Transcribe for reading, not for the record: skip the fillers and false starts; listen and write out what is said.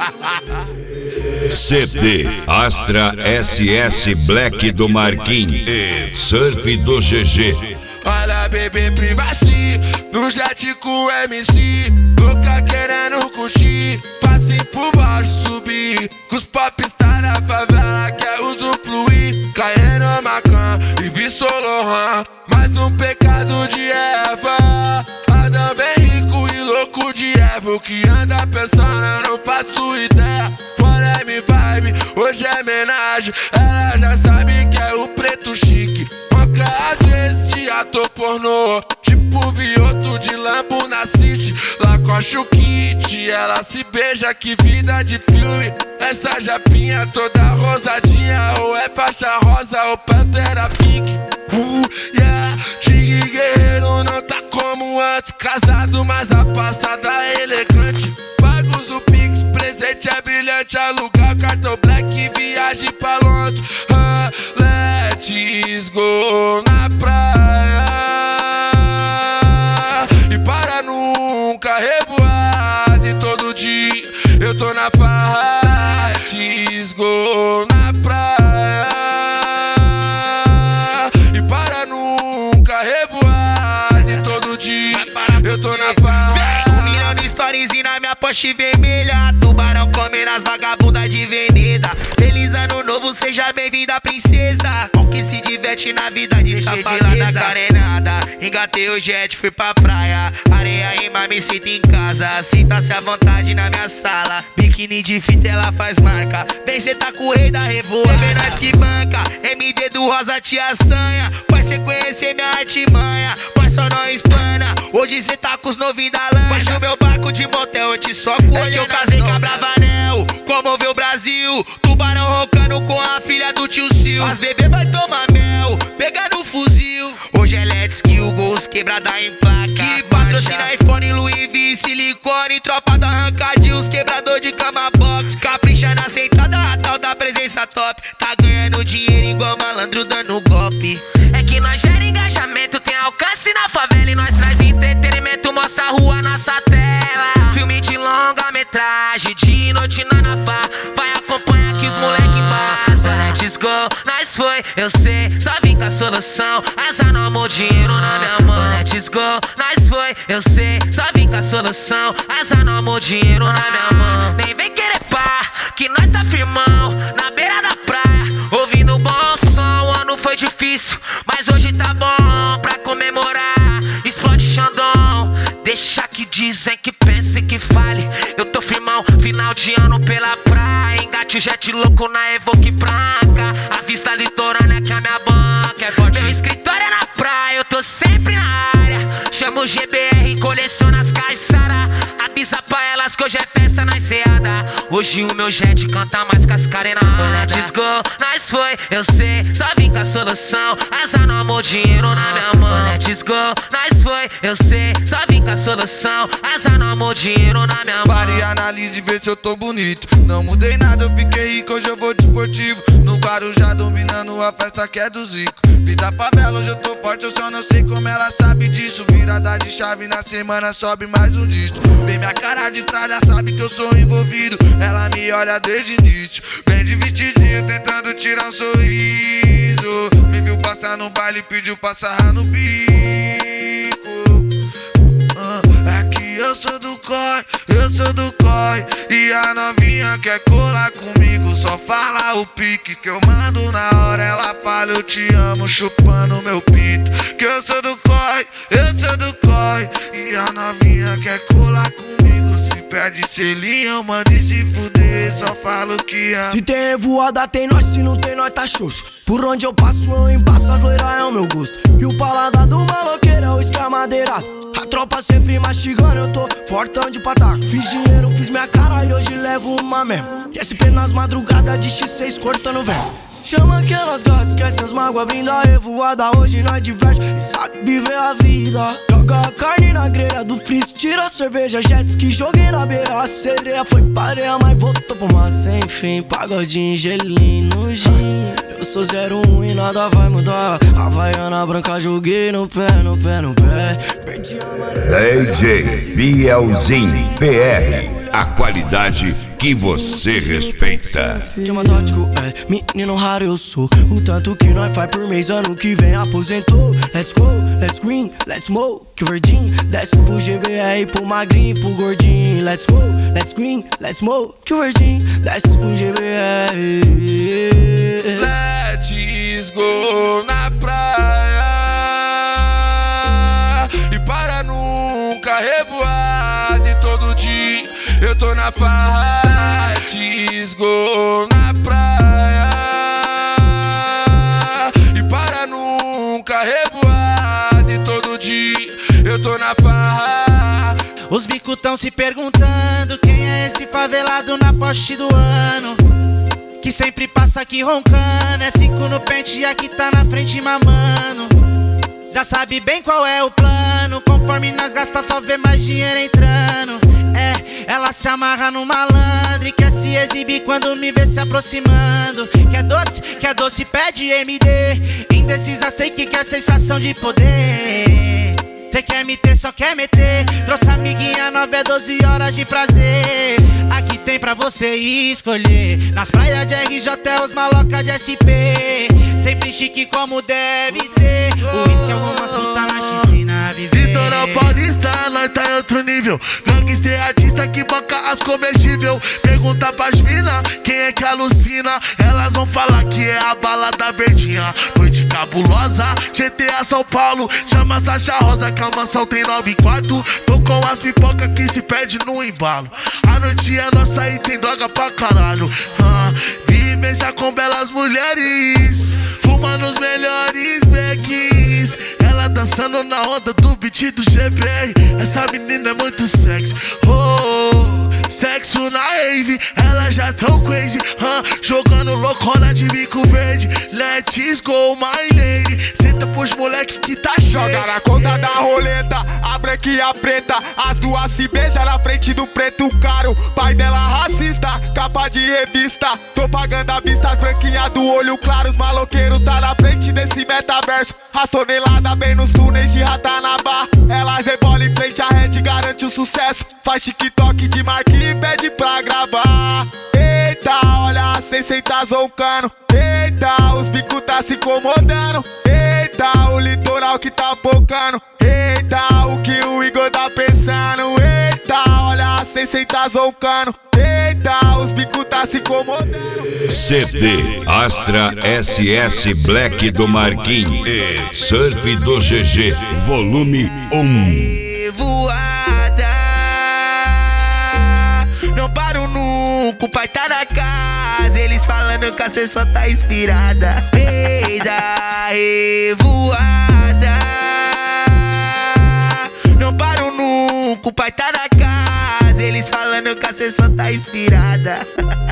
CD Astra SS Black do Marquinhos e Surf do GG. Olha, bebê, privacy no jet com MC, louca querendo curtir, facinho por baixo subir, com os popstar da favela quer usufruir, caindo Macan e vi Solohan, mais um pecado de Eva. Adão bem rico e louco de Eva, o que anda pensando eu não faço ideia. Fora me vibe, hoje é homenagem, ela já sabe que é o preto chique. Manca às vezes de ator pornô, tipo Vioto de Lambo na City. Lacoste o kit, ela se beija, que vida de filme. Essa japinha toda rosadinha, ou é faixa rosa ou pantera pink. Yeah, Tigre guerreiro não tá como antes, casado mas a passada é elegante. Pagos o Pix, presente é brilhante, alugar cartão black, viagem pra Londres. Let's go na praia e para nunca revoar. E todo dia eu tô na farra. Let's go na praia e para nunca revoar. E todo dia eu tô na farra. 1 milhão de stories e na minha Porsche vermelha, tubarão come nas vagabundas de Veneda. Feliz ano novo, seja bem-vinda, princesa. Com que se diverte na vida de safadeza. Da carenada, engatei o jet, fui pra praia. Areia em mar, me sinto em casa. Sinta-se à vontade na minha sala. Biquíni de fita, ela faz marca. Vem cê tá com o rei da revoada. É nós que banca, MD do Rosa te assanha. Vai cê conhecer minha artimanha, mas só não espana. Hoje cê tá com os novinhos da lancha. Faz o meu barco de motel, eu te soco olhando. É que eu casei com a Bravanel, comoveu o Brasil. Tubarão roncando com a filha do tio Sil. As bebê vai tomar mel, pegar no fuzil. Hoje é Let's Kill, gols quebrada em placa. Que patrocina iPhone, Louis V, silicone. Tropa da arrancadinha, os quebrador de cama box. Capricha na sentada, a tal da presença top. Tá ganhando dinheiro igual malandro dando golpe. É que nós gera engajamento, tem alcance na favela. E nós traz entretenimento, mostra a rua, nossa tela. Filme de longa metragem, de noite na fá. Vai acompanhar que os moleque embaça. Let's go, nós foi, eu sei, só vim com a solução. Azar no amor, dinheiro na minha mão. Let's go, nós foi, eu sei, só vim com a solução. Azar no amor, dinheiro na minha mão. Nem vem querer pá, que nós tá firmão na beira da praia, ouvindo um bom som. O ano foi difícil, mas hoje tá bom pra comemorar. Explode Xandão, deixa que dizem, que pensem, que fale. Eu tô firmão, final de ano pela praia. Engate o jet louco na Evoque branca. A vista litorânea que a minha banca é forte. Meu escritório é na praia, eu tô sempre na área. Chamo o GBR, coleciona as Caissara. Avisa pra elas que hoje é festa na enseada. Hoje o meu jet canta mais que as carenadas. Let's go, nós foi, eu sei, só vim com a solução. Azar no amor, dinheiro na minha mão. Let's go, nós foi, eu sei, só vim com a solução. Azar no amor, dinheiro na minha mão. Pare e analise e vê se eu tô bonito. Não mudei nada, eu fiquei rico, hoje eu vou desportivo. No Guarujá dominando a festa que é do Zico. Vida favela, hoje eu tô forte, eu só não sei como ela sabe disso. Virada de chave na semana, sobe mais um disco. Vê minha cara de trás, já sabe que eu sou envolvido. Ela me olha desde o início, bem de vestidinho, tentando tirar um sorriso. Me viu passar no baile, pediu pra sarrar no bico. É que eu sou do COI, eu sou do COI. E a novinha quer colar comigo, só fala o pique que eu mando na hora. Ela fala eu te amo, chupando meu pinto. Que eu sou do COI, eu sou do COI. E a novinha quer colar comigo, se perde selinho, eu mando e se fuder, só falo que amo. Se tem revoada tem nós, se não tem nós tá xoxo. Por onde eu passo eu embaço, as loiras é o meu gosto. E o paladar do maloqueiro é o escamadeirado. A tropa sempre mastigando, eu tô fortão de pataco. Fiz dinheiro, fiz minha cara e hoje levo uma mesmo. E SP nas madrugadas de X6 cortando velho. Chama aquelas gatas, esquece as mágoas, vindo a revoada. Hoje nós diverte e sabe viver a vida. Joga a carne na grelha do freeze, tira a cerveja, jet ski, joguei na beira. A sereia foi pareia, mas voltou pro mar sem fim. Pagodinho, gelinho no gin. Eu sou 01 e nada vai mudar. Havaiana branca, joguei no pé, no pé, no pé. Perdi a maré. DJ Bielzinho PR a qualidade que você respeita. Esquema tático, menino raro eu sou. O tanto que nós faz por mês, ano que vem aposentou. Let's go, let's green, let's smoke, que o verdinho. Desce pro GBR, pro magrinho, pro gordinho. Let's go, let's green, let's smoke, que o verdinho. Desce pro GBR. Let's go na praia e para nunca revoar. De todo dia eu tô na farra. Let's go na praia e para nunca revoar. De todo dia eu tô na farra. Os bicos tão se perguntando quem é esse favelado na Porsche do ano, que sempre passa aqui roncando. É 5 no pente e aqui tá na frente mamando. Já sabe bem qual é o plano. Conforme nós gasta só vê mais dinheiro entrando. Ela se amarra no malandro e quer se exibir quando me vê se aproximando. Quer doce, pede MD. Indecisa, sei que quer sensação de poder. Cê quer me ter, só quer meter. Trouxe amiguinha nova, 12 horas de prazer. Aqui tem pra você escolher. Nas praias de RJ, os maloca de SP. Sempre chique como deve ser. O uísque é algumas puta na piscina viver. Litoral Paulista, nós tá em outro nível. Gangster artista que banca as comestível. Pergunta pras mina, quem é que alucina? Elas vão falar que é a balada verdinha. Noite cabulosa, GTA São Paulo. Chama Sacha Rosa que a mansão tem 9 quartos. Tô com as pipoca que se perde no embalo. A noite é nossa e tem droga pra caralho. Vivência com belas mulheres, fumando os melhores becks. Ela dançando na onda do beat do GBR. Essa menina é muito sexy. Sexo na rave, ela já tão crazy. Jogando loucona de bico verde. Let's go, my lady. Senta pros moleque que tá cheio. Joga na conta da roleta, a branca e a preta. As duas se beijam na frente do preto caro. Pai dela racista, capa de revista. Propaganda à vista, as branquinhas do olho claro. Os maloqueiros tá na frente desse metaverso. As toneladas bem nos túneis de Ratanabá. Elas rebolam em frente à rede, garante o sucesso. Faz TikTok de marquinhos e pede pra gravar. Eita, olha a 600 zoncando. Eita, os bicos tá se incomodando. Eita, o litoral que tá focando. Eita, o que o Igor tá pensando. Eita, olha a 600 zoncando. Eita, os bicos tá se incomodando. CD Astra SS Black do Marquinhos e Surf do GG Volume 1. Voada, não paro nunca, o pai tá na casa. Eles falando que a cê só tá inspirada. Peida, revoada, não paro nunca, o pai tá na casa. Eles falando que a cê só tá inspirada.